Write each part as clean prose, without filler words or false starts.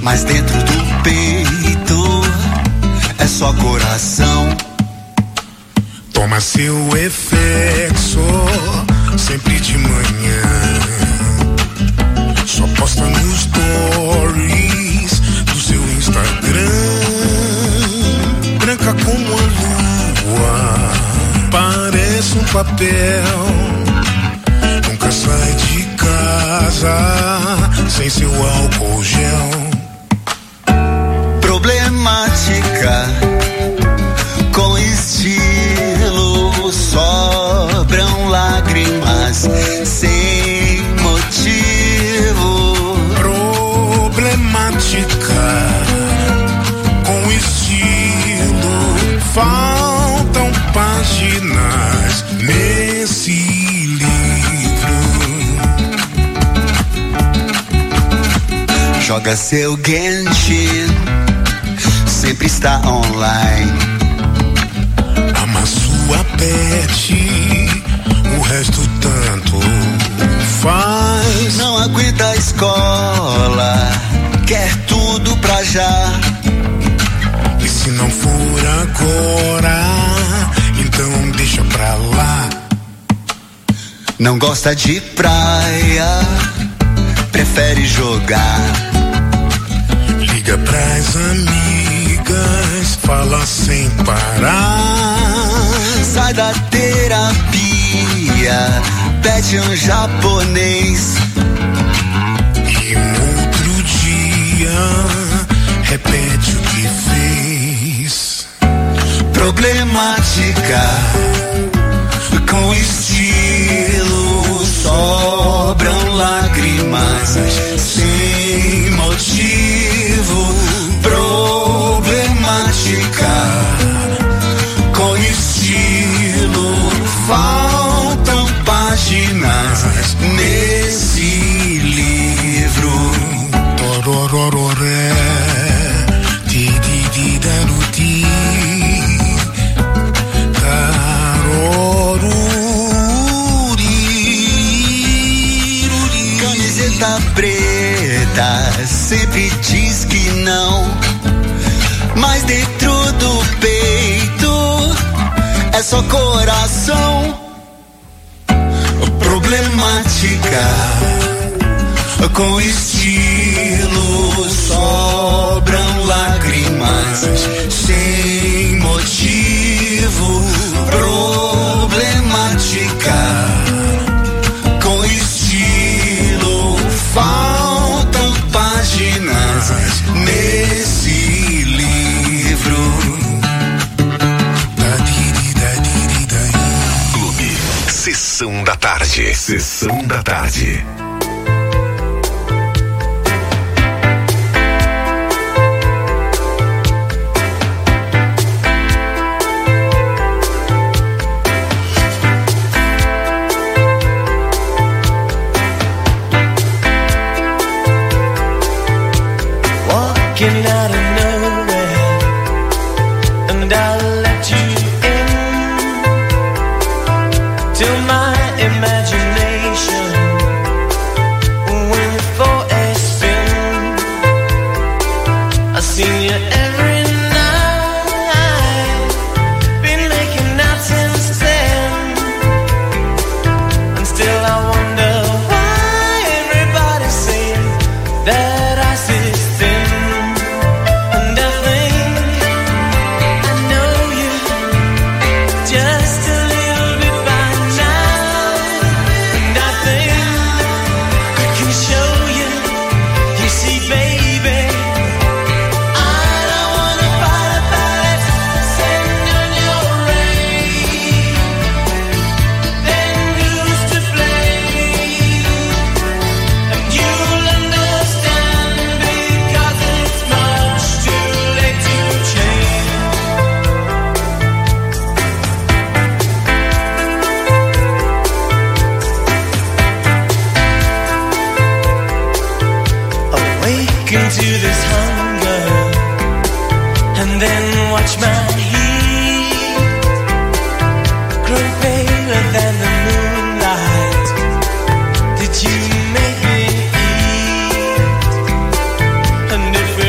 mas dentro do peito é só coração. Toma seu efexo sempre de manhã. Só posta nos stories do seu Instagram. Branca como a lua, parece um papel. Nunca sai de casa sem seu álcool gel. Problemática com estilo, sobram lágrimas sem motivo. Problemática com estilo, faltam páginas nesse livro. Joga seu Genshin, sempre está online. Ama sua pet, o resto tanto faz. Não aguenta a escola, quer tudo pra já. E se não for agora, então deixa pra lá. Não gosta de praia, prefere jogar. Liga pras amigas, fala sem parar. Sai da terapia, pede um japonês. E no outro dia, repete o que fez. Problemática com estilo, sobram lágrimas sem motivo. Problemática com estilo, faltam páginas nesse livro. Tororororé, di-di-di-da-du-di, taroruri. Camiseta preta sempre diz que não, mas dentro do peito é só coração. Problemática com estilo, sobram lágrimas sem motivo. Problemática com estilo, faltam páginas nesse livro. Clube Sessão da Tarde. Sessão da Tarde. Walking out of nowhere, and I'll let you in to my imagination. Went for a spin. I seen you every night, been making out since then, and still I wonder why everybody's saying that I see thin. Into this hunger, and then watch my heat grow paler than the moonlight. Did you make me eat? And if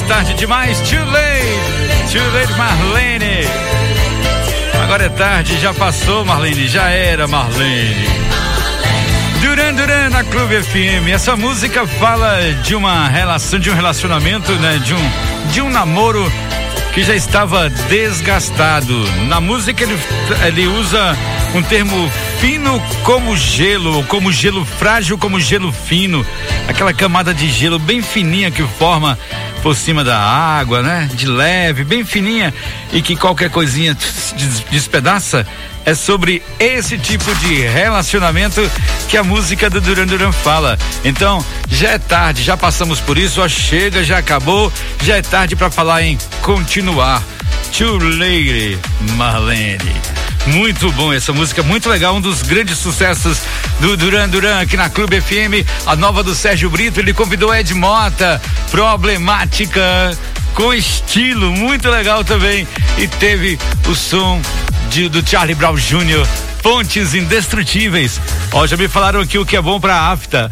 tarde demais. Too late, Marlene. Agora é tarde, já passou, Marlene, já era, Marlene. Duran na Clube FM. Essa música fala de uma relação, de um relacionamento, né? De um namoro que já estava desgastado. Na música ele usa um termo fino como gelo frágil como gelo fino, aquela camada de gelo bem fininha que forma por cima da água, né? De leve, bem fininha, e que qualquer coisinha despedaça. É sobre esse tipo de relacionamento que a música do Duran fala. Então, já é tarde, já passamos por isso, ó, chega, já acabou, já é tarde para falar em continuar. Too late, Marlene. Muito bom essa música, muito legal, um dos grandes sucessos do Duran aqui na Clube FM, a nova do Sérgio Brito. Ele convidou Ed Mota, Problemática, com estilo, muito legal também, e teve o som do Charlie Brown Jr., Pontes Indestrutíveis. Ó, já me falaram aqui o que é bom pra afta.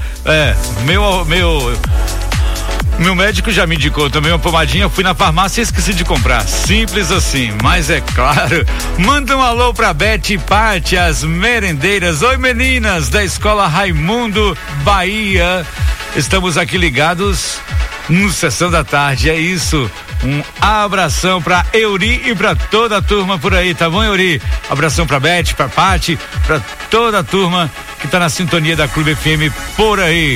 Meu médico já me indicou também uma pomadinha, fui na farmácia e esqueci de comprar. Simples assim, mas é claro. Manda um alô pra Beth e Paty, as merendeiras. Oi, meninas da Escola Raimundo, Bahia. Estamos aqui ligados no Sessão da Tarde, é isso. Um abração pra Euri e pra toda a turma por aí, tá bom, Euri? Abração pra Beth, pra Paty, pra toda a turma que tá na sintonia da Clube FM por aí.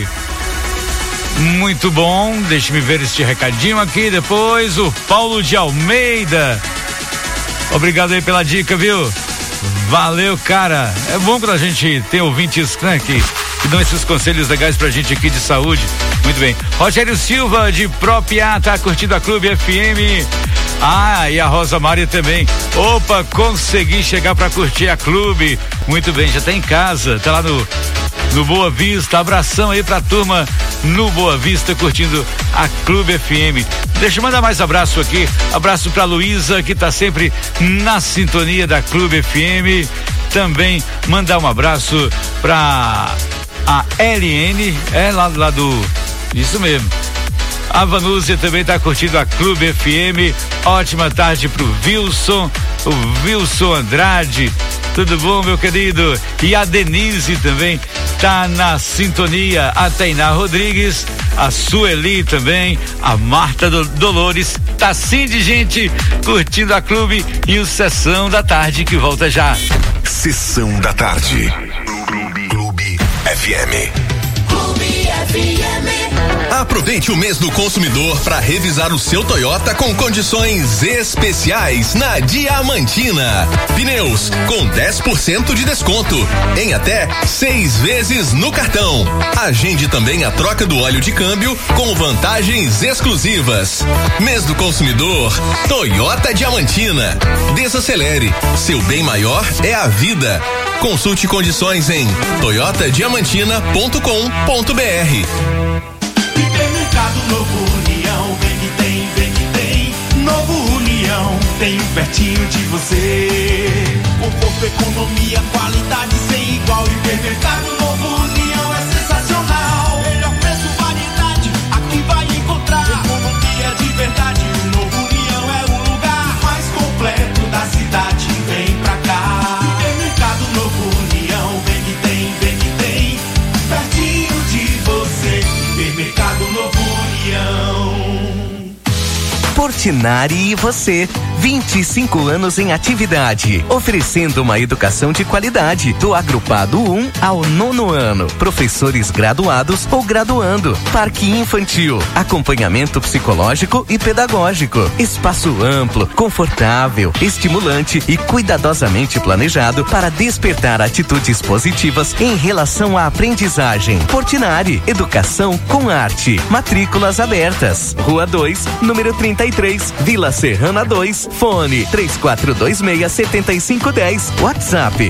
Muito bom, deixe-me ver este recadinho aqui depois. O Paulo de Almeida, obrigado aí pela dica, viu? Valeu, cara. É bom quando a gente tem ouvintes, né, que dão esses conselhos legais pra gente aqui de saúde. Muito bem. Rogério Silva de Propiá tá curtindo a Clube FM. Ah, e a Rosa Maria também. Opa, consegui chegar pra curtir a Clube. Muito bem, já tá em casa, tá lá no Boa Vista. Abração aí pra turma no Boa Vista curtindo a Clube FM. Deixa eu mandar mais abraço aqui. Abraço pra Luísa, que tá sempre na sintonia da Clube FM. Também mandar um abraço pra a LN, lá do, isso mesmo. A Vanúzia também tá curtindo a Clube FM. Ótima tarde pro Wilson, o Wilson Andrade. Tudo bom, meu querido? E a Denise também tá na sintonia. A Tainá Rodrigues, a Sueli também, a Marta Dolores. Tá sim de gente curtindo a Clube e o Sessão da Tarde que volta já. Sessão da Tarde. Clube FM. Clube FM. Aproveite o mês do consumidor para revisar o seu Toyota com condições especiais na Diamantina. Pneus com 10% de desconto em até 6 vezes no cartão. Agende também a troca do óleo de câmbio com vantagens exclusivas. Mês do consumidor, Toyota Diamantina. Desacelere, seu bem maior é a vida. Consulte condições em toyotadiamantina.com.br. Supermercado Novo União, vem que tem. Novo União, tem pertinho de você. Conforto, economia, qualidade sem igual. Supermercado Novo União é sensacional. Melhor preço, variedade, aqui vai encontrar. Economia de verdade, Novo União é o lugar mais completo da cidade. Vem pra cá. Supermercado Novo União, vem que tem. Pertinho de você. Supermercado Novo União. Portinari e você, 25 anos em atividade, oferecendo uma educação de qualidade, do agrupado 1 ao 9º ano, professores graduados ou graduando, parque infantil, acompanhamento psicológico e pedagógico, espaço amplo, confortável, estimulante e cuidadosamente planejado para despertar atitudes positivas em relação à aprendizagem. Portinari, educação com arte, matrículas abertas, Rua 2, número 33, Vila Serrana 2, fone 3426-7510, WhatsApp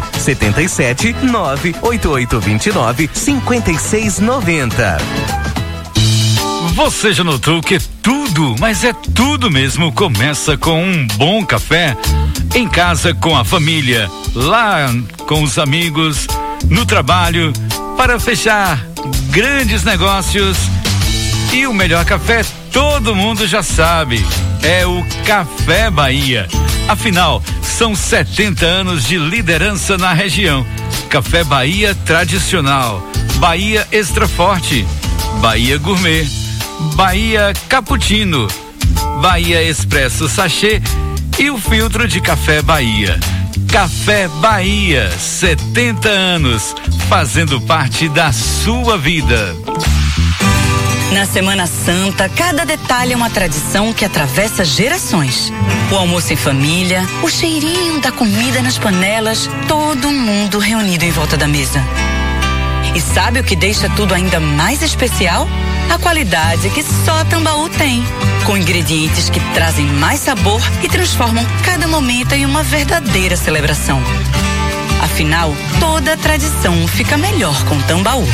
77-98829-5690. Você já notou que tudo, mas é tudo mesmo, começa com um bom café? Em casa com a família, lá com os amigos, no trabalho, para fechar grandes negócios. E o melhor café todo mundo já sabe, é o Café Bahia. Afinal, são 70 anos de liderança na região. Café Bahia tradicional, Bahia Extra Forte, Bahia Gourmet, Bahia Cappuccino, Bahia Expresso Sachê e o filtro de Café Bahia. Café Bahia, 70 anos, fazendo parte da sua vida. Na Semana Santa, cada detalhe é uma tradição que atravessa gerações. O almoço em família, o cheirinho da comida nas panelas, todo mundo reunido em volta da mesa. E sabe o que deixa tudo ainda mais especial? A qualidade que só Tambaú tem. Com ingredientes que trazem mais sabor e transformam cada momento em uma verdadeira celebração. Afinal, toda tradição fica melhor com Tambaú.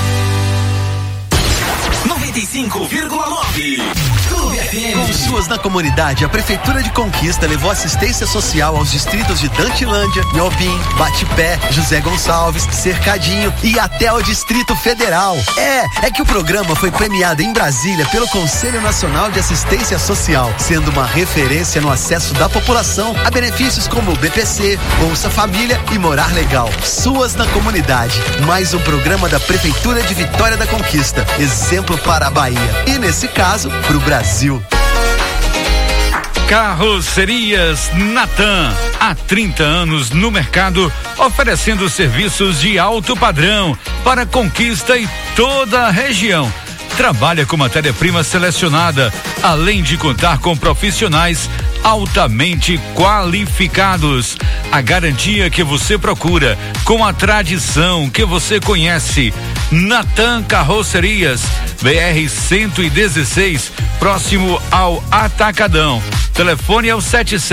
95,9 Com suas na comunidade, a Prefeitura de Conquista levou assistência social aos distritos de Dantilândia, Nhobim, Batipé, José Gonçalves, Cercadinho e até ao Distrito Federal. É que o programa foi premiado em Brasília pelo Conselho Nacional de Assistência Social, sendo uma referência no acesso da população a benefícios como BPC, Bolsa Família e Morar Legal. Suas na comunidade, mais um programa da Prefeitura de Vitória da Conquista, exemplo para a Bahia e, nesse caso, para o Brasil. Carrocerias Natan, há 30 anos no mercado, oferecendo serviços de alto padrão para Conquista e toda a região. Trabalha com matéria-prima selecionada, além de contar com profissionais altamente qualificados. A garantia que você procura, com a tradição que você conhece. Natan Carrocerias, BR 116, próximo ao Atacadão. Telefone é o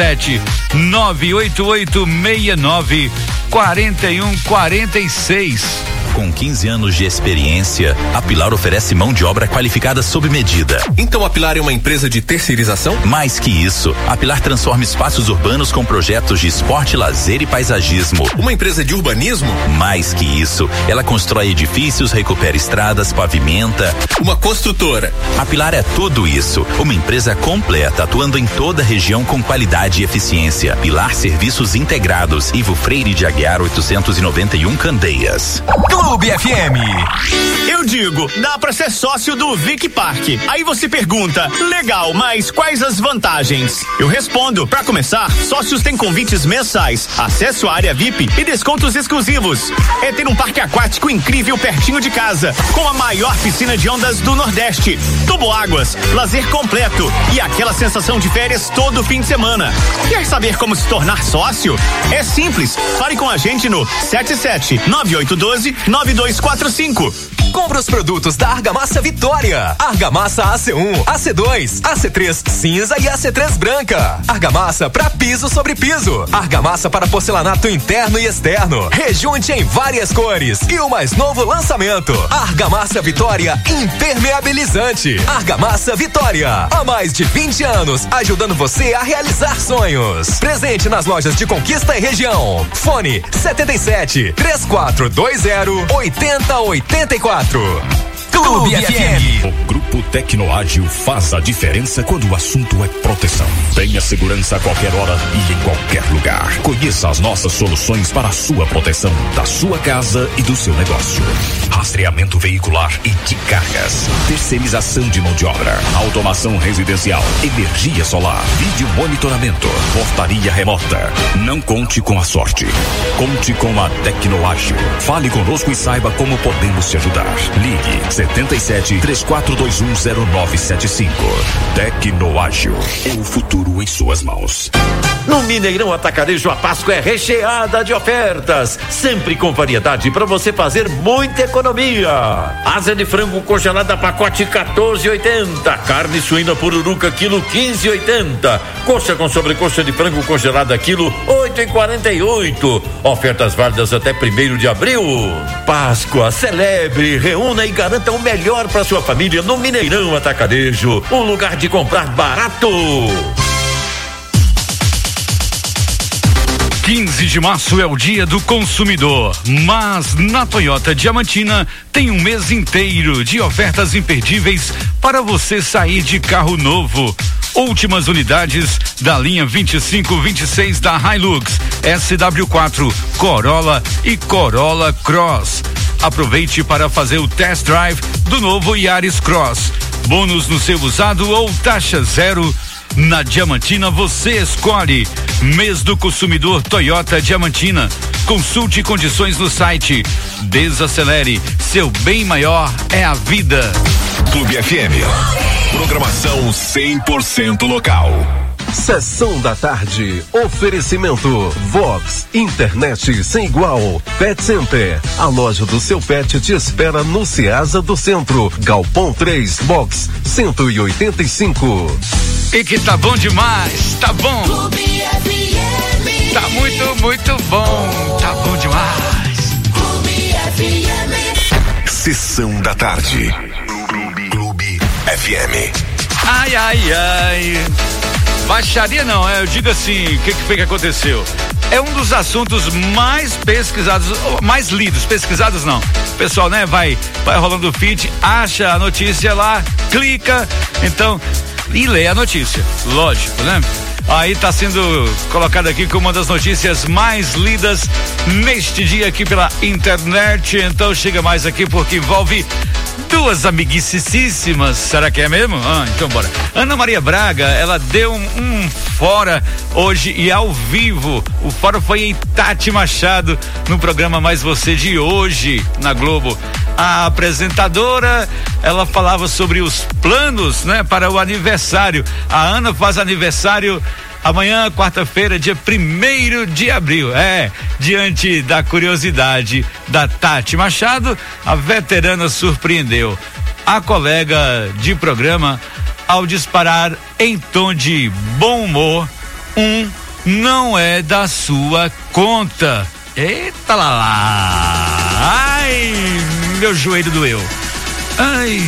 77-98869-4146. Com 15 anos de experiência, a Pilar oferece mão de obra qualificada sob medida. Então a Pilar é uma empresa de terceirização? Mais que isso, a Pilar transforma espaços urbanos com projetos de esporte, lazer e paisagismo. Uma empresa de urbanismo? Mais que isso, ela constrói edifícios, recupera estradas, pavimenta. Uma construtora. A Pilar é tudo isso. Uma empresa completa, atuando em toda a região com qualidade e eficiência. Pilar Serviços Integrados, Ivo Freire de Aguiar 891 Candeias. Clube FM. Eu digo, dá pra ser sócio do Vic Park. Aí você pergunta, legal, mas quais as vantagens? Eu respondo, pra começar, sócios têm convites mensais, acesso à área VIP e descontos exclusivos. É ter um parque aquático incrível pertinho de casa, com a maior piscina de ondas do Nordeste, toboáguas, lazer completo e aquela sensação de férias todo fim de semana. Quer saber como se tornar sócio? É simples, fale com a gente no 77-9812-9245. Compre os produtos da Argamassa Vitória. Argamassa AC1, AC2, AC3 cinza e AC3 branca. Argamassa para piso sobre piso. Argamassa para porcelanato interno e externo. Rejunte em várias cores. E o mais novo lançamento, Argamassa Vitória Impermeabilizante. Argamassa Vitória, há mais de 20 anos, ajudando você a realizar sonhos. Presente nas lojas de Conquista e região. Fone 77-3420-8084. Clube FM. O Grupo Tecnoágil faz a diferença quando o assunto é proteção. Tenha segurança a qualquer hora e em qualquer lugar. Conheça as nossas soluções para a sua proteção, da sua casa e do seu negócio. Rastreamento veicular e de cargas. Terceirização de mão de obra. Automação residencial. Energia solar. Vídeo monitoramento. Portaria remota. Não conte com a sorte. Conte com a Tecnoágil. Fale conosco e saiba como podemos te ajudar. Ligue 77-3421-0975. Tecnoágil. É o futuro em suas mãos. No Mineirão Atacarejo, a Páscoa é recheada de ofertas, sempre com variedade para você fazer muita economia. Asa de frango congelada pacote 14,80. Carne suína pururuca quilo 15,80. Coxa com sobrecoxa de frango congelada quilo 8,48. Ofertas válidas até 1º de abril. Páscoa, celebre, reúna e garanta o melhor para sua família no Mineirão Atacarejo, um lugar de comprar barato. 15 de março é o Dia do Consumidor, mas na Toyota Diamantina tem um mês inteiro de ofertas imperdíveis para você sair de carro novo. Últimas unidades da linha 25-26 da Hilux, SW4, Corolla e Corolla Cross. Aproveite para fazer o test drive do novo Yaris Cross. Bônus no seu usado ou taxa zero. Na Diamantina você escolhe. Mês do Consumidor Toyota Diamantina. Consulte condições no site. Desacelere. Seu bem maior é a vida. Clube FM. Programação 100% local. Sessão da tarde, oferecimento Vox, internet sem igual, Pet Center, a loja do seu pet te espera no Ceasa do Centro, Galpão 3, box 185. E que tá bom demais, tá bom. Tá muito bom, tá bom demais. Sessão da tarde. Clube FM. Ai. Baixaria não, eu digo assim, o que foi que aconteceu? É um dos assuntos mais pesquisados, mais lidos, pesquisados não. O pessoal, né, vai rolando o feed, acha a notícia lá, clica, então, e lê a notícia, lógico, né? Aí tá sendo colocado aqui como uma das notícias mais lidas neste dia aqui pela internet, então chega mais aqui porque envolve duas amiguicíssimas, será que é mesmo? Então bora. Ana Maria Braga, ela deu um fora hoje e ao vivo. O fora foi em Tati Machado no programa Mais Você de hoje na Globo. A apresentadora, ela falava sobre os planos, né, para o aniversário. A Ana faz aniversário amanhã, quarta-feira, dia 1º de abril. Diante da curiosidade da Tati Machado, a veterana surpreendeu a colega de programa ao disparar em tom de bom humor não é da sua conta. Eita lá. Ai, meu joelho doeu. Ai.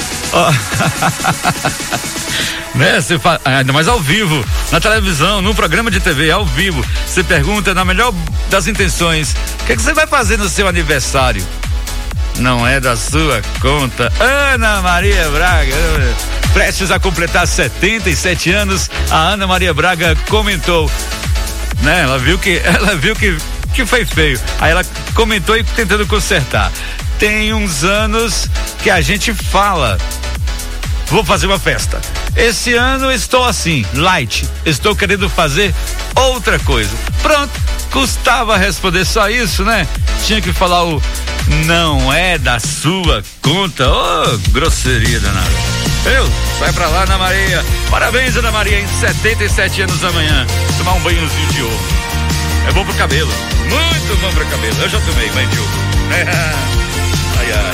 Né? Você fala, ainda mais ao vivo, na televisão, num programa de TV, ao vivo. Você pergunta na melhor das intenções: o que você vai fazer no seu aniversário? Não é da sua conta. Ana Maria Braga, prestes a completar 77 anos, a Ana Maria Braga comentou, né? Ela viu que foi feio. Aí ela comentou e tentando consertar. Tem uns anos que a gente fala: vou fazer uma festa. Esse ano estou assim, light. Estou querendo fazer outra coisa. Pronto, custava responder só isso, né? Tinha que falar o não é da sua conta. Grosseria danada. Sai pra lá, Ana Maria. Parabéns, Ana Maria, em 77 anos amanhã. Tomar um banhozinho de ovo. É bom pro cabelo. Muito bom pro cabelo. Eu já tomei banho de ovo. Ai.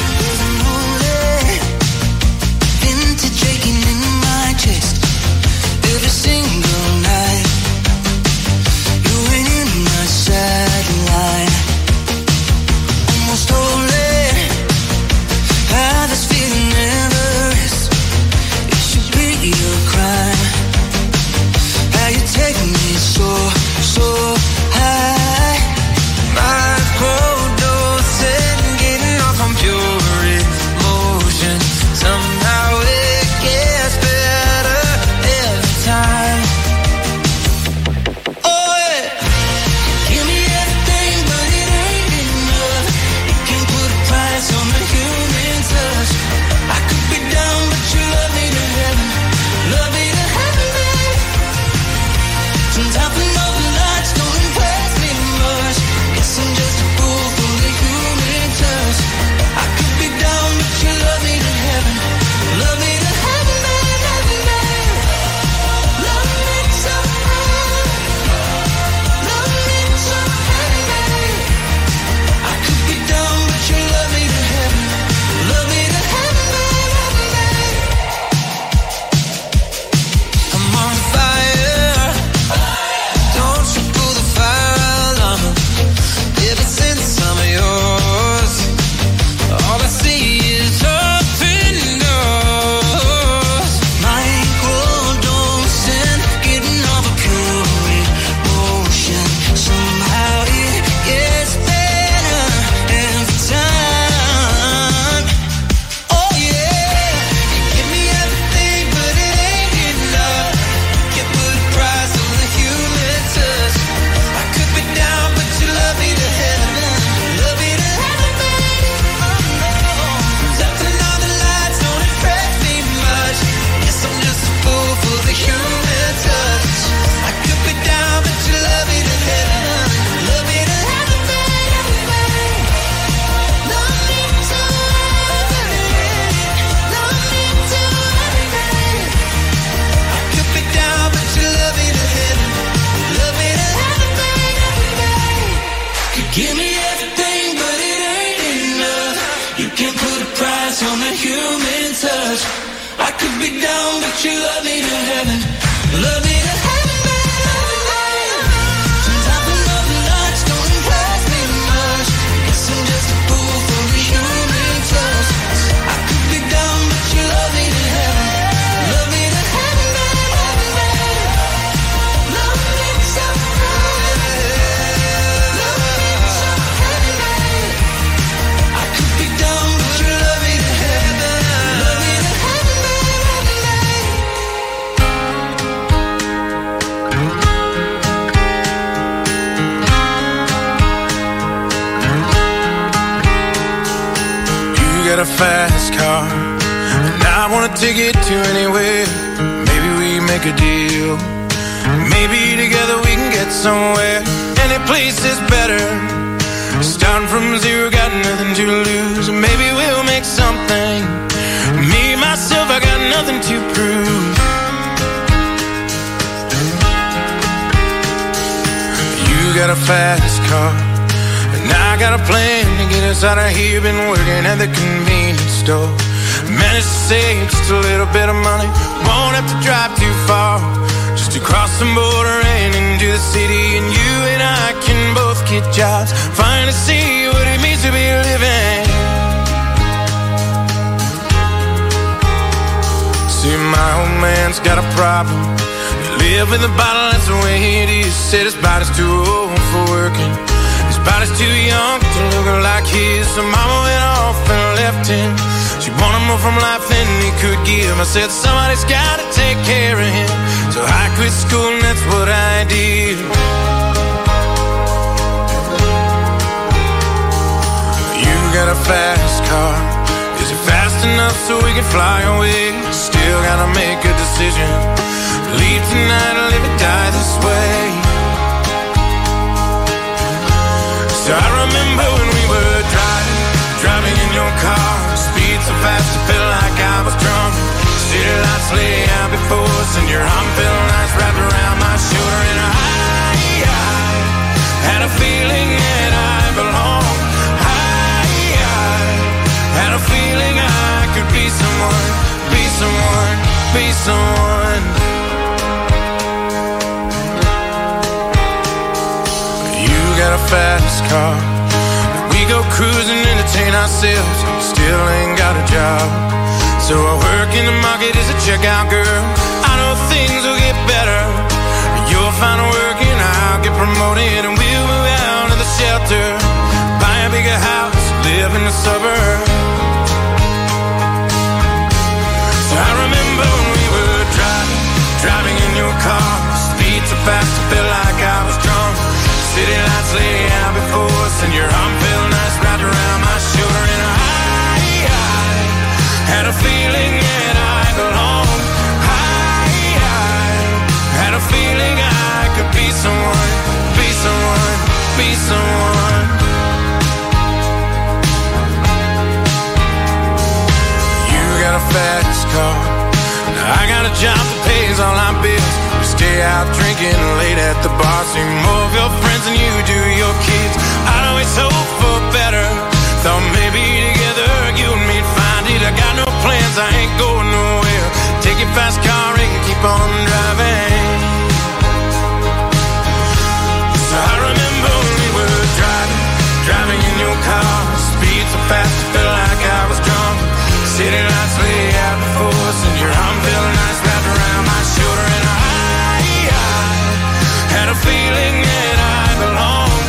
Every single night, you ain't in my sideline. Almost holy, how this feeling never is. It should be your crime. How you take me so high. Microdosing, getting off on pure emotion. Somehow it gets better every time. human touch. I could be down, but you love me to heaven. Love me to heaven, baby. Sometimes another notch don't impress me much. Guess I'm just a fool for a human touch. I could be down, but you love me to heaven. Love me to heaven, baby. Love me so heaven. Love me so heaven, baby. I could be down, but you love me to heaven. Love me to heaven, baby. You got a fast car, and I wanna take it to anywhere. Maybe we make a deal. Maybe together we can get somewhere. Any place is better. Starting from zero, got nothing to lose. Maybe we'll make something. Me, myself, I got nothing to prove. You got a fast car, and I got a plan to get us out of here. Been working at the convenience store. Managed to save just a little bit of money. Won't have to drive too far. Just to cross the border and into the city. And you and I can both get jobs. Finally see what it means to be living. See, my old man's got a problem. He live with a bottle, that's the way it is. Said his body's too old for working. His body's too young to look like his. So mama went off and left him. She wanted more from life than he could give. I said somebody's gotta take care of him. So I quit school and that's what I did. You got a fast car. Is it fast enough so we can fly away? Still gotta make a decision. Leave tonight or live or die this way. So I remember when we were driving in your car. Speed so fast I felt like I was drunk. City lights lay out before us, and your arm felt nice wrapped around my shoulder. And I had a feeling that I belonged. I had a feeling I could be someone, be someone, be someone. You got a fast car. We go cruising, entertain ourselves. Still ain't got a job. So I work in the market as a checkout girl. I know things will get better. You'll find work and I'll get promoted. And we'll move out of the shelter. Buy a bigger house, live in the suburbs. So I remember when we were driving in your car. Speed so fast I felt like I was drunk. City lights lay out before us, and your arm felt nice wrapped around my shoulder. And I had a feeling that I belonged. I had a feeling I could be someone, be someone, be someone. You got a fast car. Now I got a job that pays all our bills. We stay out drinking late at the bar. See more of your friends than you do your kids. I'd always hope for better. Thought maybe together you and me'd find it. I got no plans, I ain't going nowhere. Take your fast car and keep on driving. So I remember when we were driving in your car. Speed so fast I felt like I was drunk. City lights lay out before us, and your arm felt nice wrapped around my shoulder. And I had a feeling that I belonged.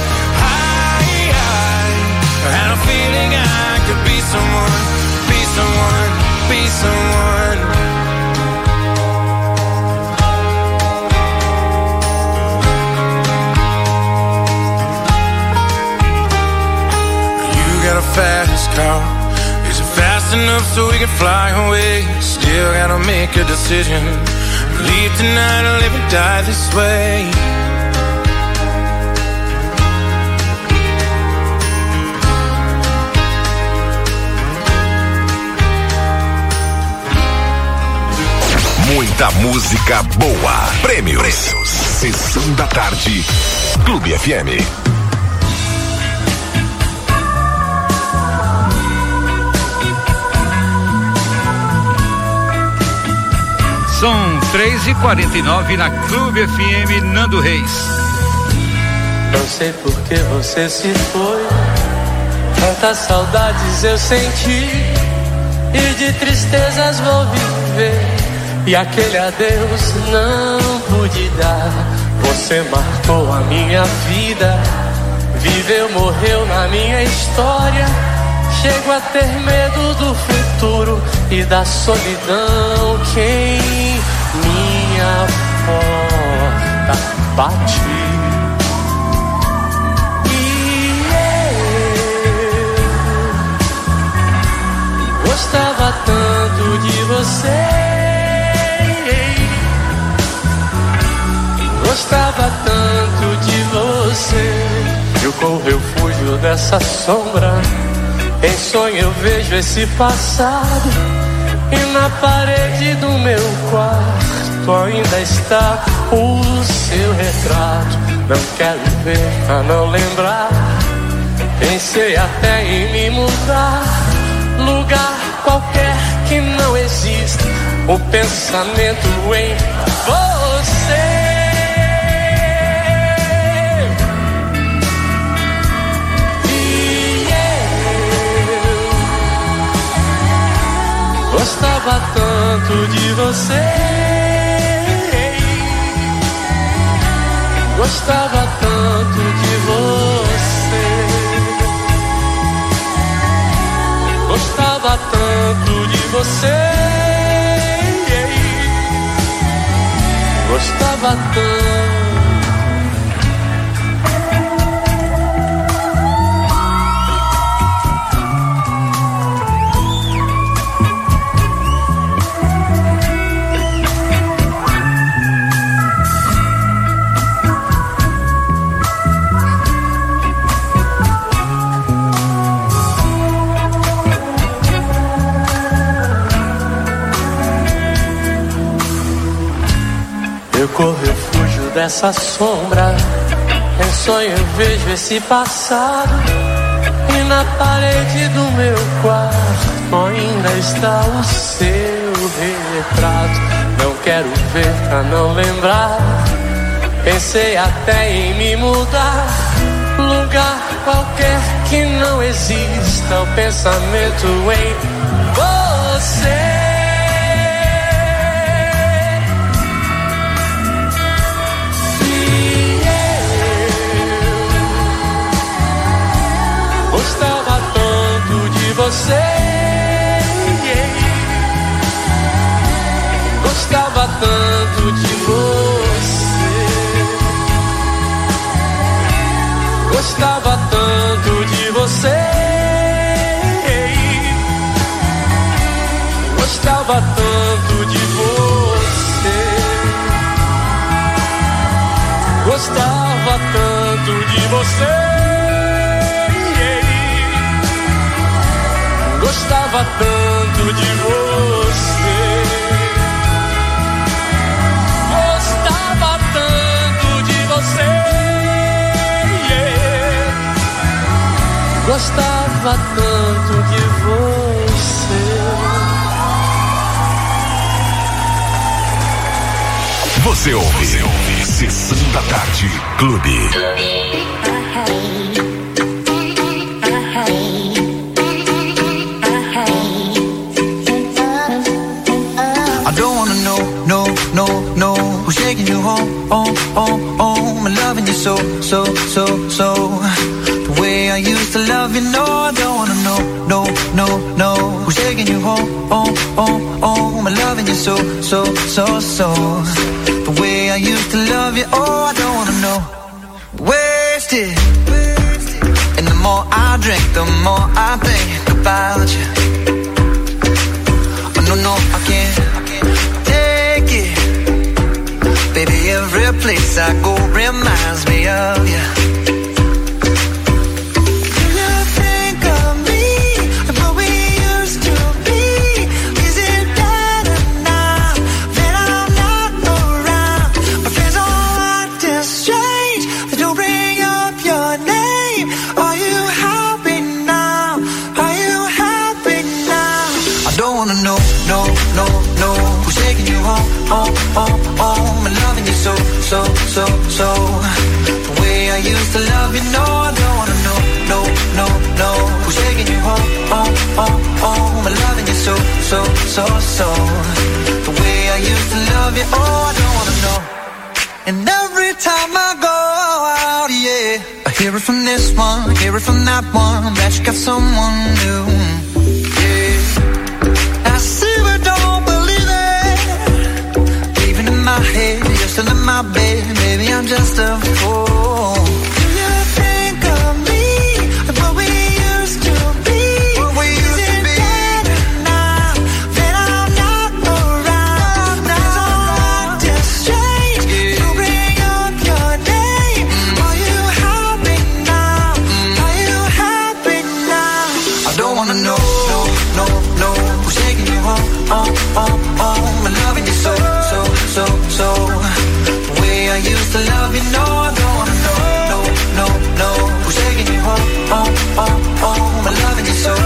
I had a feeling I could be someone, be someone, be someone. You got a fast car. Is it fast enough so we can fly away? Still gotta make a decision. Leave tonight or live and die this way. Muita música boa. Prêmios. Sessão da tarde. Clube FM. São 3h49 na Clube FM Nando Reis. Não sei por que você se foi, tantas saudades eu senti, e de tristezas vou viver, e aquele adeus não pude dar. Você marcou a minha vida, viveu, morreu na minha história. Chego a ter medo do futuro e da solidão que em minha porta bate. E eu gostava tanto de você, gostava tanto de você. Eu corro, eu fujo dessa sombra. Em sonho eu vejo esse passado, e na parede do meu quarto ainda está o seu retrato. Não quero ver pra não lembrar, pensei até em me mudar, lugar qualquer que não exista o pensamento em você. Gostava tanto de você, gostava tanto de você, gostava tanto de você, gostava tanto. Eu corro, eu fujo dessa sombra. Em sonho eu vejo esse passado, e na parede do meu quarto ainda está o seu retrato. Não quero ver pra não lembrar, pensei até em me mudar, lugar qualquer que não exista o pensamento em você. Gostava tanto de você, gostava tanto de você, gostava tanto de você, gostava tanto de você, gostava tanto de você. Gostava tanto de você, gostava tanto de você, gostava tanto de você. Você ouve Sessão da Tarde Clube. No, who's taking you home, I'm loving you so. The way I used to love you, no, I don't wanna know, who's taking you home, I'm loving you so. The way I used to love you, oh, I don't wanna know. Wasted, and the more I drink, the more I think about you. Oh, no, I can't take it. Baby, every place I go reminds me of you. You think of me, what we used to be. Is it better now that I'm not around? My friends all acting strange, they don't bring up your name. Are you happy now? Are you happy now? I don't wanna know, who's taking you home. The way I used to love you, no, I don't wanna know, no. Who's taking you home, I'm loving you so. The way I used to love you, oh, I don't wanna know. And every time I go out, yeah, I hear it from this one, hear it from that one, that you got someone new, yeah. I see but don't believe it. Even in my head, you're still in my bed, maybe I'm just a fool. Do you think of me, of what we used to be? Is it better now that I'm not around? There's a lot to change. You bring up your name. Are you happy now? Are you happy now? I don't wanna know, no. Who's taking you home, I'm loving you so. The way I used to love you, no, I don't wanna know, no. Who's taking you home, I'm loving you so.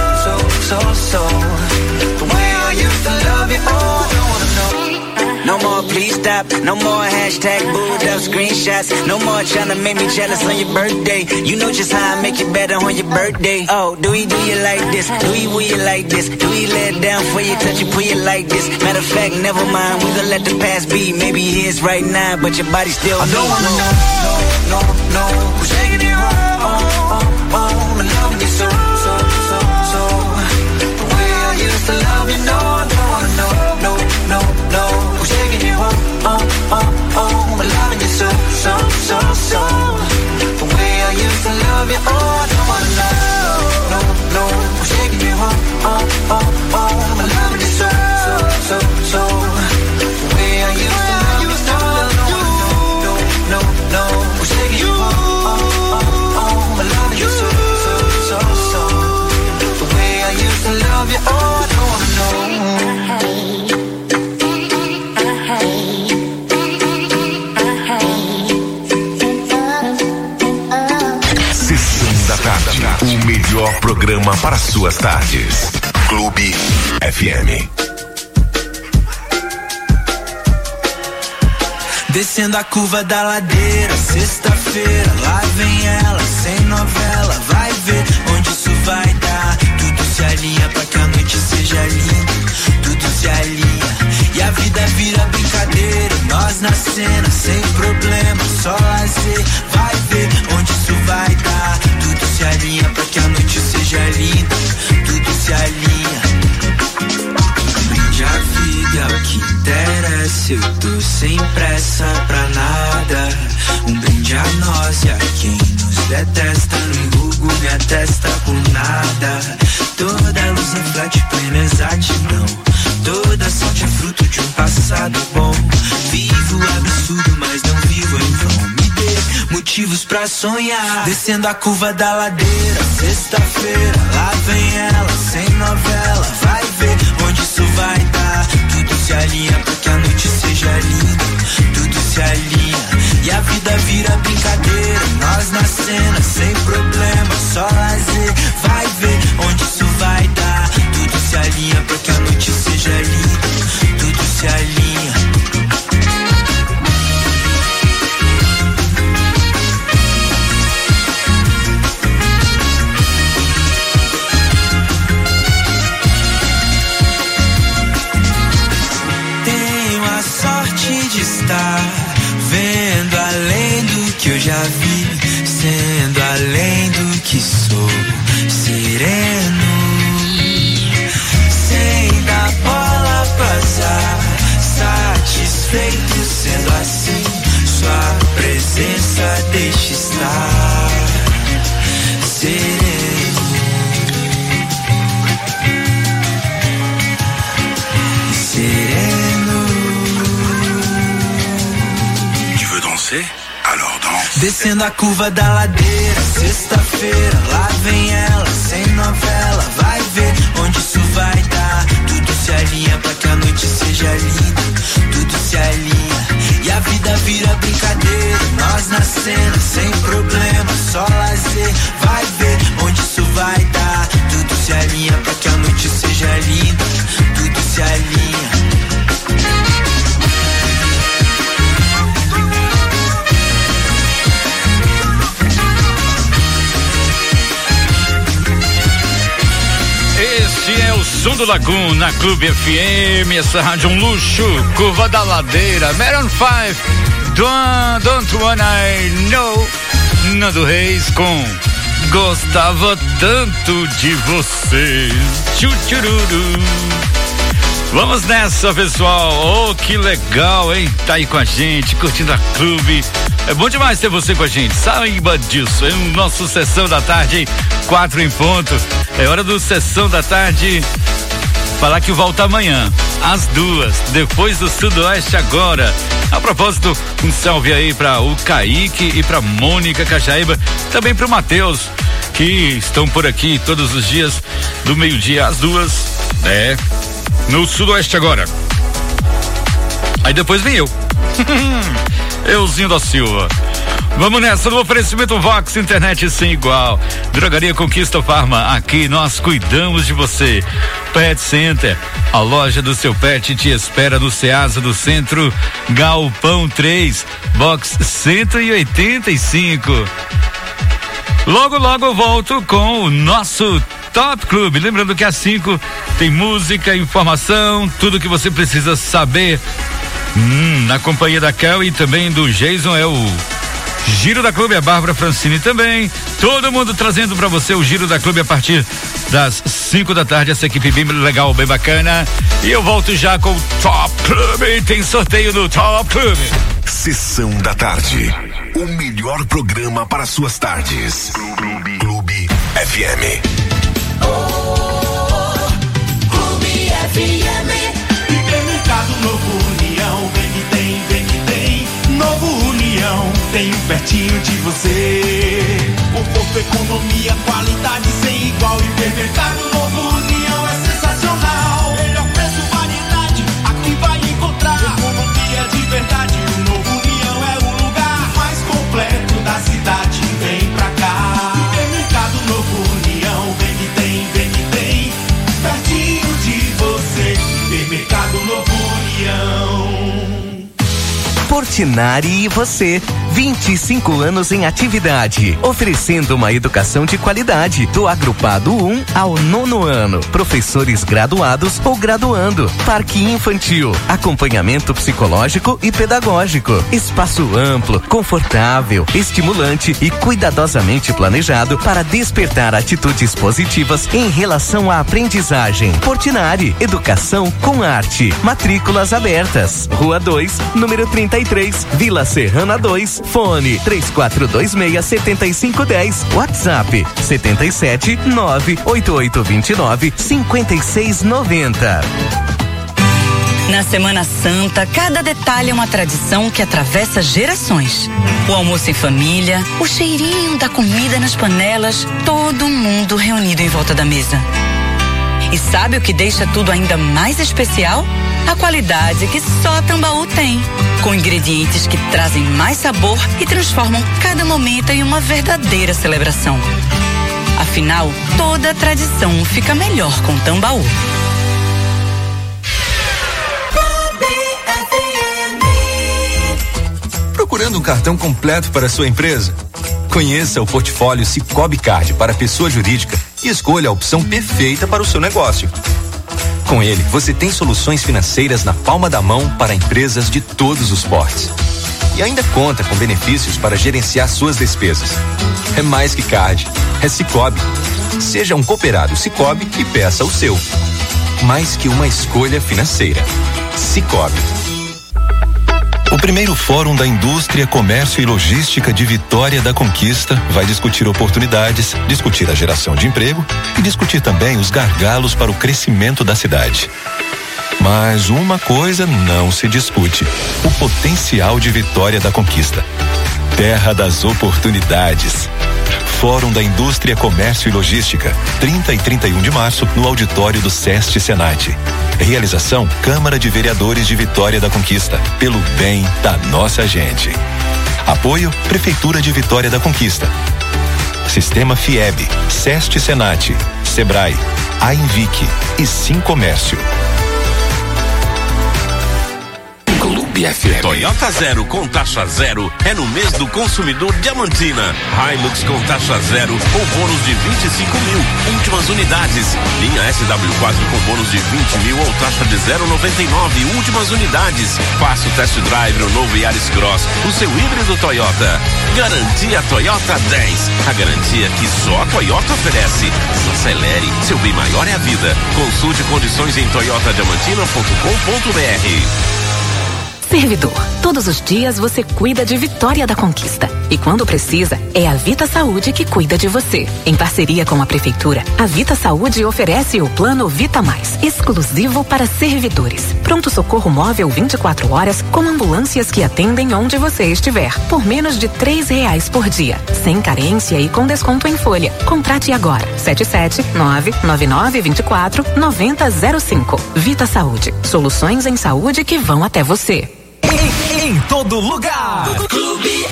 The way I used to love you, oh, I don't wanna know. No more please stop, no more hashtag booed up screenshots. No more tryna make me jealous on your birthday. You know just how I make it better on your birthday. Oh, do you like this? Do you like this? Do you lay it down for you, touch you, put you like this? Matter of fact, never mind, we gon' let the past be. Maybe here's right now, but your body still I don't wanna know, who's taking you home, I'm loving you so. The way I used to love you, no, I don't wanna know, no. Who's taking you home, I'm loving you so. The way I used to love you, oh, I don't wanna know, no. Who's taking you home, I'm loving you so. The way I used to love you, no. Who's taking you home, I'm loving you so. The way I used to love you, oh, I don't wanna know. O melhor programa para suas tardes. Clube FM. Descendo a curva da ladeira, sexta-feira, lá vem ela, sem novela, vai ver onde isso vai dar. Tudo se alinha pra que a noite seja linda, tudo se alinha e a vida vira brincadeira. Nós na cena, sem problema, só lazer, vai ver onde isso vai dar. Tudo se alinha pra que a noite seja linda, tudo se alinha. Brinde a vida, é o que interessa, eu tô sem pressa pra nada. Um brinde a nós e a quem nos detesta, no enrugo me atesta por nada. Toda luz reflete plena exatidão, toda sorte é fruto de um passado bom. Vivo absurdo, mas não vivo em vão. Me dê motivos pra sonhar. Descendo a curva da ladeira, sexta-feira, lá vem ela, sem novela, vai ver onde isso vai dar. Tudo se alinha pra que a noite seja linda, tudo se alinha e a vida vira brincadeira. Nós na cena, sem problema, só lazer, vai ver onde isso vai dar. Tudo se alinha pra que a noite seja linda, tudo se alinha. De estar vendo além do que eu já vi, sendo além do que sou, sereno, sem dar bola pra azar, satisfeito sendo assim, sua presença deixa estar sereno. Alors danse. Descendo a curva da ladeira, sexta-feira, lá vem ela, sem novela, vai ver onde isso vai dar. Tudo se alinha pra que a noite seja linda, tudo se alinha e a vida vira brincadeira. Nós na cena, sem problema, só lazer, vai ver onde isso vai dar. Tudo se alinha pra que a noite seja linda, tudo se alinha. som do Lagoon na Clube FM, essa rádio um luxo, Curva da Ladeira, Maroon 5, Don't Wanna Know, Nando Reis com Gostava Tanto de Você. Tchutchururu. Vamos nessa, pessoal. Oh, que legal, hein? Tá aí com a gente, curtindo a Clube. É bom demais ter você com a gente. Saiba disso. É o nosso Sessão da Tarde, 4 em ponto. É hora do Sessão da Tarde. Falar que volta amanhã, às 2, depois do Sudoeste agora. A propósito, um salve aí para o Kaique e para Mônica Cajaíba, também para o Matheus, que estão por aqui todos os dias, do meio-dia às 2, no Sudoeste agora. Aí depois vem eu. Euzinho da Silva. Vamos nessa, no oferecimento Vox, internet sem igual. Drogaria Conquista Farma, aqui nós cuidamos de você. Pet Center, a loja do seu pet te espera no Ceasa do Centro, Galpão 3, box 185. Logo, logo eu volto com o nosso Top Clube. Lembrando que às 5 tem música, informação, tudo que você precisa saber. Na companhia da Kel e também do Jason é o Giro da Clube, a Bárbara Francini também. Todo mundo trazendo pra você o Giro da Clube a partir das 5 da tarde. Essa equipe bem legal, bem bacana. E eu volto já com o Top Clube. Tem sorteio do Top Clube. Sessão da Tarde. O melhor programa para suas tardes. Clube FM. Clube FM. Hipermercado Novo União, vem que tem. Novo União, tem pertinho de você. Conforto, economia, qualidade sem igual. Hipermercado Novo União é sensacional. Melhor preço, variedade, aqui vai encontrar. Economia de verdade, o Novo União é o lugar mais completo da cidade. Vem pra cá. Hipermercado Novo União, vem que tem. Pertinho de você. Hipermercado Novo União. Portinari e você, 25 anos em atividade, oferecendo uma educação de qualidade, do agrupado 1 ao 9º ano, professores graduados ou graduando, parque infantil, acompanhamento psicológico e pedagógico, espaço amplo, confortável, estimulante e cuidadosamente planejado para despertar atitudes positivas em relação à aprendizagem. Portinari, educação com arte, matrículas abertas, Rua 2, número 33, Vila Serrana 2, fone 3426-7510, WhatsApp 77-98829-5690. Na Semana Santa, cada detalhe é uma tradição que atravessa gerações. O almoço em família, o cheirinho da comida nas panelas, todo mundo reunido em volta da mesa. E sabe o que deixa tudo ainda mais especial? A qualidade que só Tambaú tem. Com ingredientes que trazem mais sabor e transformam cada momento em uma verdadeira celebração. Afinal, toda tradição fica melhor com Tambaú. Procurando um cartão completo para sua empresa? Conheça o portfólio Cicobi Card para pessoa jurídica e escolha a opção perfeita para o seu negócio. Com ele, você tem soluções financeiras na palma da mão para empresas de todos os portes. E ainda conta com benefícios para gerenciar suas despesas. É mais que card, é Cicobi. Seja um cooperado Cicobi e peça o seu. Mais que uma escolha financeira. Cicobi. O primeiro Fórum da Indústria, Comércio e Logística de Vitória da Conquista vai discutir oportunidades, discutir a geração de emprego e discutir também os gargalos para o crescimento da cidade. Mas uma coisa não se discute: o potencial de Vitória da Conquista. Terra das oportunidades. Fórum da Indústria, Comércio e Logística, 30 e 31 de março, no auditório do SEST Senat. Realização Câmara de Vereadores de Vitória da Conquista, pelo bem da nossa gente. Apoio Prefeitura de Vitória da Conquista. Sistema FIEB, SEST Senat, Sebrae, AINVIC e Sim Comércio. Clube Clube FM. Toyota Zero com taxa zero é no mês do consumidor Diamantina. Hilux com taxa zero ou bônus de 25 mil. Últimas unidades. Linha SW4 com bônus de 20 mil ou taxa de 0,99. Últimas unidades. Faça o test drive no novo Yaris Cross, o seu híbrido Toyota. Garantia Toyota 10. A garantia que só a Toyota oferece. Acelere, seu bem maior é a vida. Consulte condições em toyotadiamantina.com.br. Servidor, todos os dias você cuida de Vitória da Conquista. E quando precisa, é a Vita Saúde que cuida de você. Em parceria com a Prefeitura, a Vita Saúde oferece o Plano Vita Mais, exclusivo para servidores. Pronto-socorro móvel 24 horas, com ambulâncias que atendem onde você estiver, por menos de R$3 por dia. Sem carência e com desconto em folha. Contrate agora. 77999249005. Vita Saúde. Soluções em saúde que vão até você. Em todo lugar. Clube.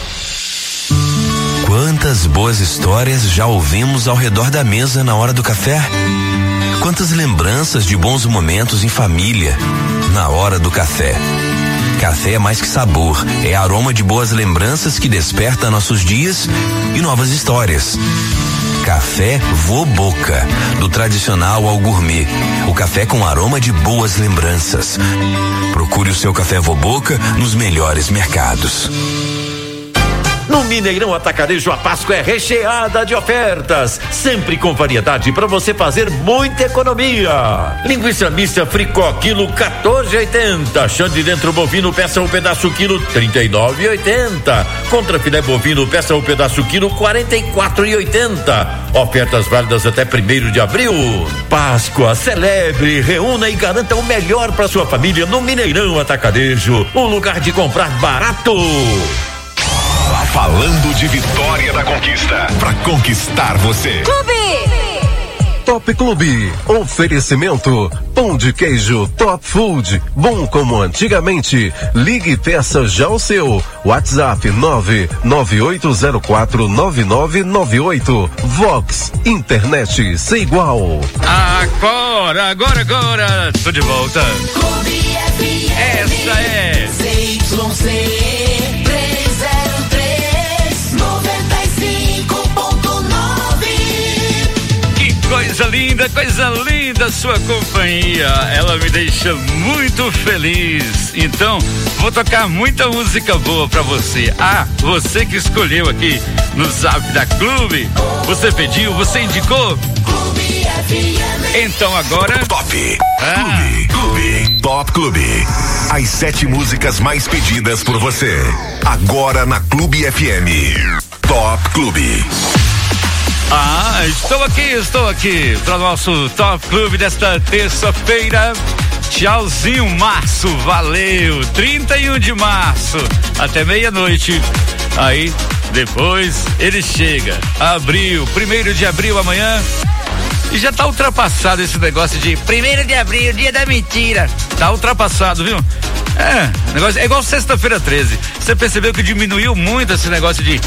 Quantas boas histórias já ouvimos ao redor da mesa na hora do café? Quantas lembranças de bons momentos em família na hora do café? Café é mais que sabor, é aroma de boas lembranças que desperta nossos dias e novas histórias. Café Vô Boca, do tradicional ao gourmet. O café com aroma de boas lembranças. Procure o seu Café Vô Boca nos melhores mercados. No Mineirão Atacarejo, a Páscoa é recheada de ofertas, sempre com variedade para você fazer muita economia. Linguiça mista Fricó, quilo 14,80. Chão de dentro bovino, peça um pedaço, quilo 39,80. Contra filé bovino, peça um pedaço, quilo 44,80. Ofertas válidas até 1º de abril. Páscoa, celebre, reúna e garanta o melhor para sua família no Mineirão Atacarejo, um lugar de comprar barato. Falando de Vitória da Conquista, pra conquistar você. Top Clube, oferecimento, pão de queijo Top Food, bom como antigamente. Ligue e peça já o seu. WhatsApp 998049998. Vox, internet sem igual. Agora, tô de volta. Essa é coisa linda sua companhia, ela me deixa muito feliz. Então, vou tocar muita música boa pra você. Você que escolheu aqui no Zap da Clube, você pediu, você indicou. Então agora Top Clube. Top Clube. As 7 músicas mais pedidas por você. Agora na Clube FM. Top Clube. Estou aqui para o nosso Top Clube desta terça-feira. Tchauzinho, março, valeu. 31 de março, até meia-noite. Aí, depois, ele chega. Abril, 1º de abril amanhã. E já tá ultrapassado esse negócio de 1º de abril, dia da mentira. Tá ultrapassado, viu? Negócio é igual sexta-feira 13. Você percebeu que diminuiu muito esse negócio de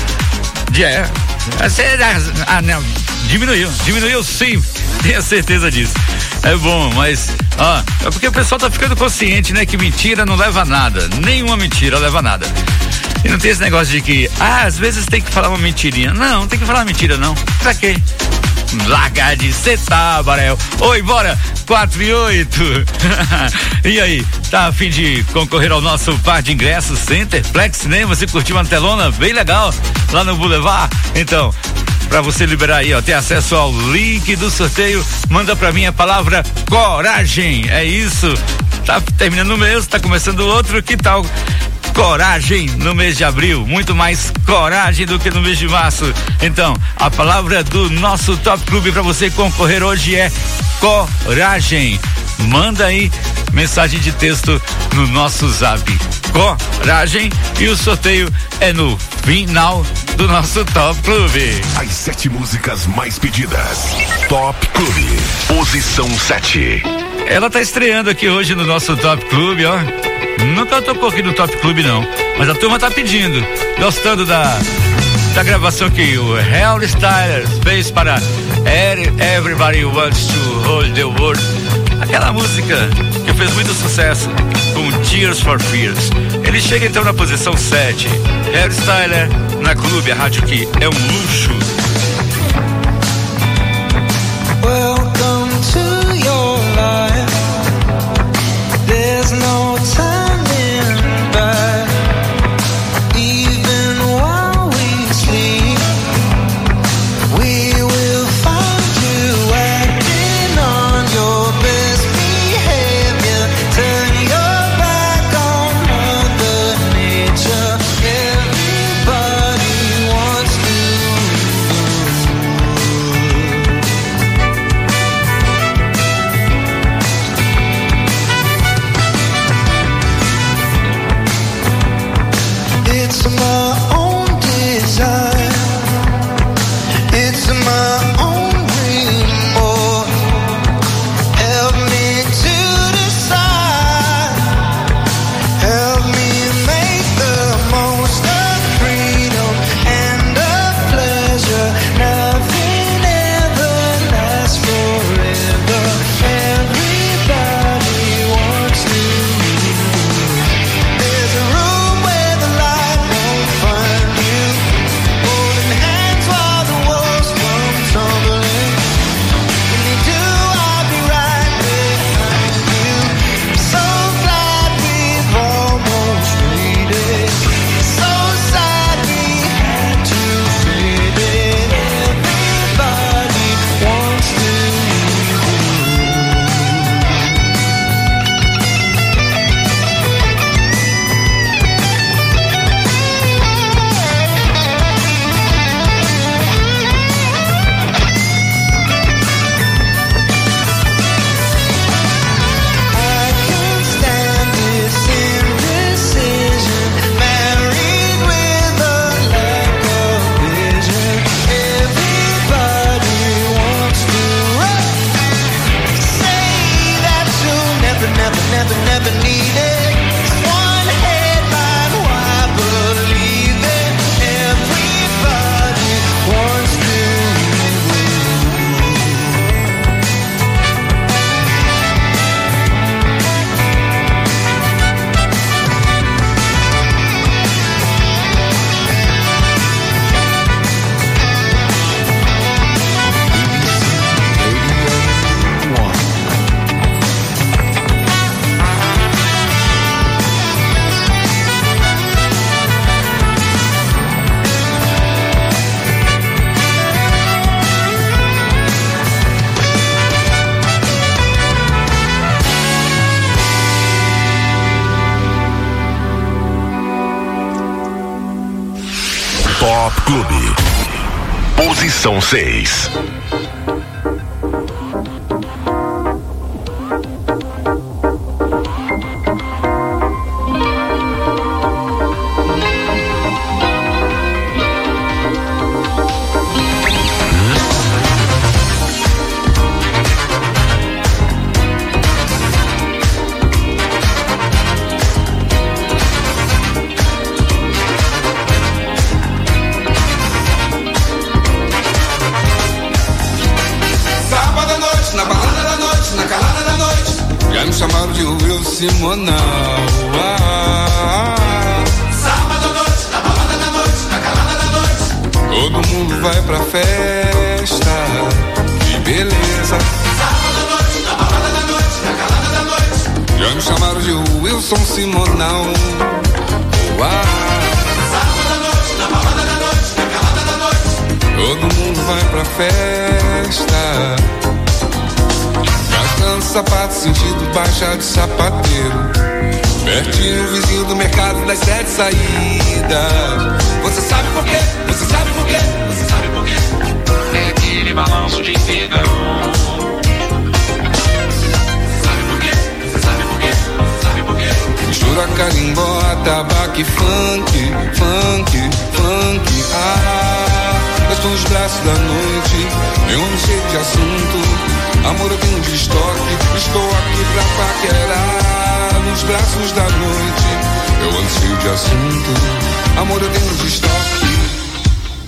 não, diminuiu sim, tenho certeza disso. É bom, mas é porque o pessoal tá ficando consciente, né, que mentira não leva a nada, nenhuma mentira leva a nada. E não tem esse negócio de que às vezes tem que falar uma mentirinha. Não tem que falar mentira não. Pra quê? Largar de setar, Barel. Oi, bora, 4 e 8. E aí, tá a fim de concorrer ao nosso par de ingressos Centerplex Cinema? Você curtiu uma telona bem legal lá no Boulevard? Então, pra você liberar aí, ter acesso ao link do sorteio, manda pra mim a palavra coragem. É isso. Tá terminando o mês, tá começando o outro, que tal? Coragem no mês de abril, muito mais coragem do que no mês de março. Então, a palavra do nosso Top Clube para você concorrer hoje é coragem. Manda aí mensagem de texto no nosso Zap. Coragem, e o sorteio é no final do nosso Top Clube. As 7 músicas mais pedidas. Top Clube, posição 7. Ela tá estreando aqui hoje no nosso Top Clube, ó. Nunca tocou aqui no Top Clube não, mas a turma tá pedindo, gostando da gravação que o Harry Styles fez para Everybody Wants to Hold the World. Aquela música que fez muito sucesso com Tears for Fears. Ele chega então na posição 7. Harry Styles na Clube, a rádio que é um luxo. Welcome to your life. There's no turning back. Even while we sleep, we will find you acting on your best behavior. Turn your back on Mother Nature. Everybody wants to. It's my own design. It's my own remorse. Help me to decide. Help me make the most of freedom and of pleasure. Nothing ever lasts forever. Everybody wants to. There's a room where the light won't find you. Holding hands while the walls come tumbling. When they do, I'll be right behind you. I'm so glad we've almost made it. So sad we had to fade it. Everybody wants to. I can't stand this indecision. Married with a lack of vision. Everybody wants to say that you'll never need it. It's one headline, why believe it? Everybody wants to. Top Clube. Posição 6. Sábado à noite, na balada da noite, na calada da noite, já me chamaram de Will Simonal. Sábado à noite, na balada da noite, na calada da noite, todo mundo vai pra festa, que beleza. Sábado à noite, na balada da noite, na calada da noite, já me chamaram de Wilson Simonal. Sábado à noite, na balada da noite, na calada da noite, todo mundo vai pra festa. Gastando sapato, sentido baixa de sapateiro. Pertinho, vizinho do mercado das 7 saídas. Você sabe por quê? Você sabe por quê? Você sabe por quê? É aquele balanço de fígado. Sabe por quê? Você sabe por quê? Você sabe por quê? Mistura carimbó, tabaco e funk, funk, funk. Eu estou nos braços da noite, eu não sei de assunto. Amor, eu tenho de estoque, estou aqui pra paquerar. Nos braços da noite, eu ando cheio de assunto. Amor, eu tenho de estoque.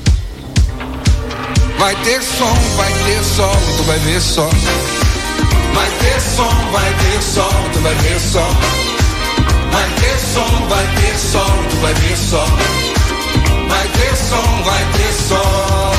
Vai ter som, vai ter sol, e tu vai ver só. Vai ter som, tu vai ver só. Vai ter som, tu vai ver só. Vai ter som, vai ter som.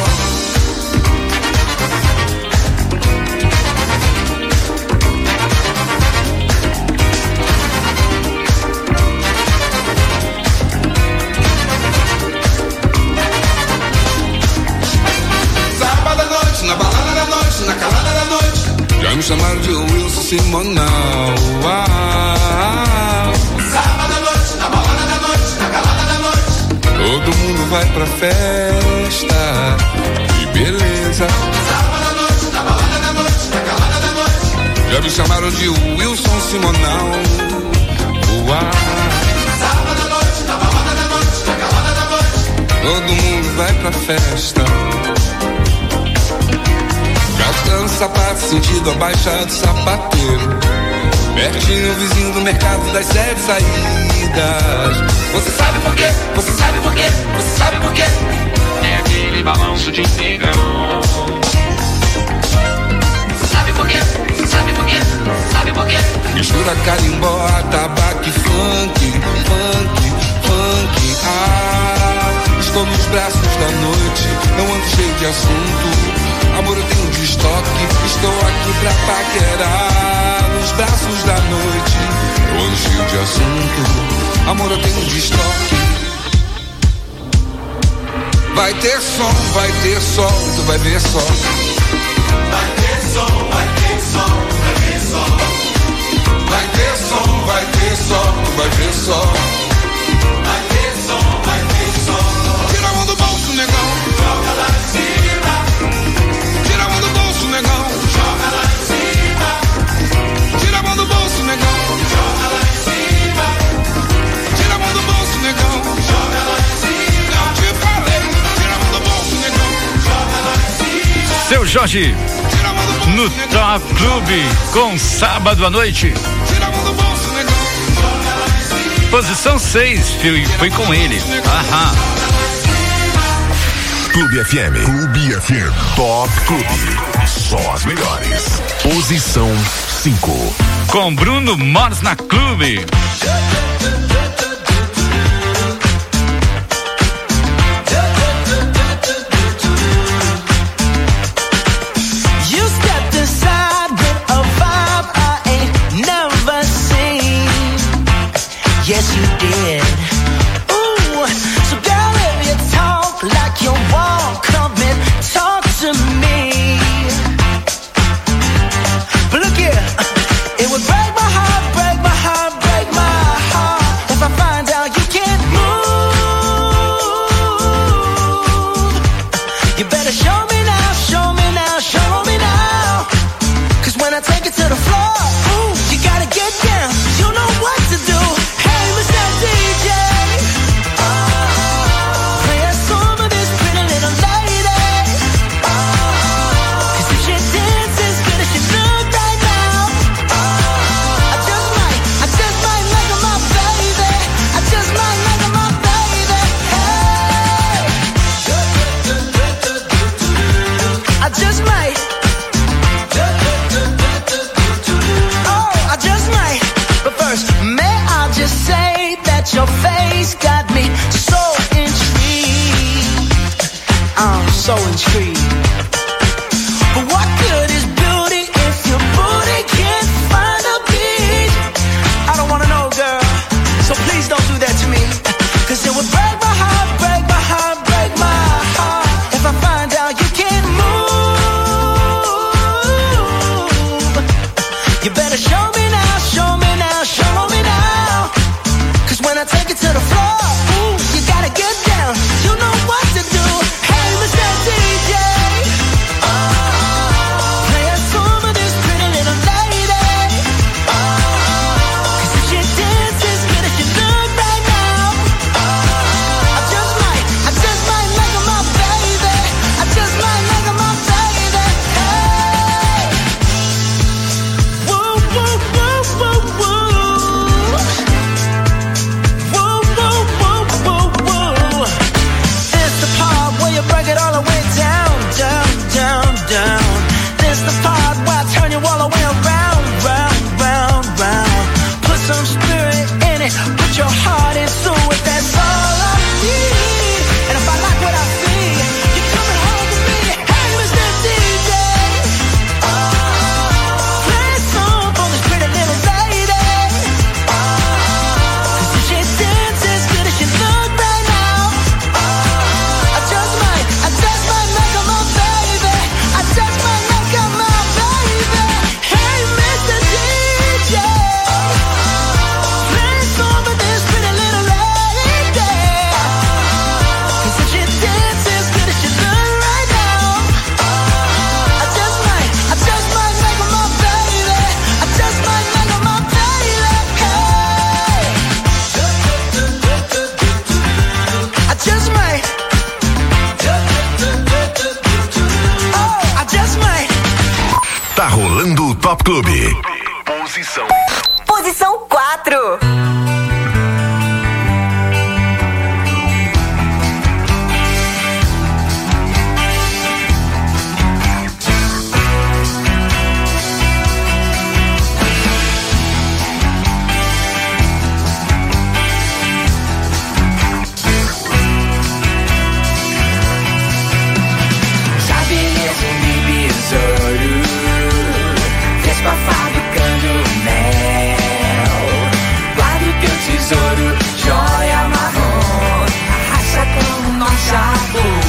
Sábado à noite, na balada da noite, na calada da noite, já me chamaram de Wilson Simonal. Sábado à noite, na balada da noite, na calada da noite, todo mundo vai pra festa. Que beleza. Sábado à noite, na balada da noite, na calada da noite, já me chamaram de Wilson Simonal. Sábado à noite, na balada da noite, na calada da noite, todo mundo vai pra festa. Gastando sapato, sentido abaixado, sapateiro. Pertinho, vizinho do mercado das 7 saídas. Você sabe por quê? Você sabe por quê? Você sabe por quê? É aquele balanço de negão. Você sabe por quê? Você sabe por quê? Sabe por quê? Mistura carimbó, tabaco e funk, funk, funk. Estou nos braços da noite, não ando cheio de assunto. Amor, eu tenho de estoque, estou aqui pra paquerar. Nos braços da noite, eu ando cheio de assunto. Amor, eu tenho de estoque. Vai ter som, tu vai ver só. Vai ter som, vai ter som, tu vai ver só. Vai ter som, tu vai ver só. Vai ter som, tira a mão do bolso, negão. Joga lá em cima. Tira a mão do bolso, negão. Joga lá em cima. Tira a mão do bolso, negão. Joga lá em cima. Tira a mão do bolso, negão. Joga lá em cima. Não te falei. Tira a mão do bolso, negão. Joga lá em cima. Seu Jorge, no Top Clube, com Sábado à Noite. Tira a mão do bolso, negão. Joga lá em cima. Posição 6, foi com ele. Aham. Clube FM. Clube FM. Top Clube. Só as melhores. Posição 5. Com Bruno Mars na Clube. You stepped inside with a vibe I ain't never seen. Yes, you did. Ooh, so girl, if you talk like you walk, come and talk to me. But look here, it would break my heart, break my heart, break my heart if I find out you can't move. You better show me now, show me now, show me now. 'Cause when I take it to the floor, ooh, you gotta get down. You know what to do. Hey, Mr. DJ, play a song of this pretty little lady. 'Cause if she dances as good as she look right now, I just might make her my baby. I just might make her my baby. Hey, I just might. Oh, I just might. But first, may I just say that your face got me so intrigued. I'm so intrigued. But what good is beauty if your booty can't find a beat? I don't wanna know, girl. So please don't do that to me. 'Cause it would break my heart, break my heart, break my heart if I find out you can't move. You better show me now, show me now, show me now. 'Cause when I take it to the floor, ooh, you gotta get down. You know what to do. Hey, Mr. DJ. Top Clube. Posição 4. Vespa fabricando mel. Guarda o teu tesouro, joia marrom. Arrasta como um norte.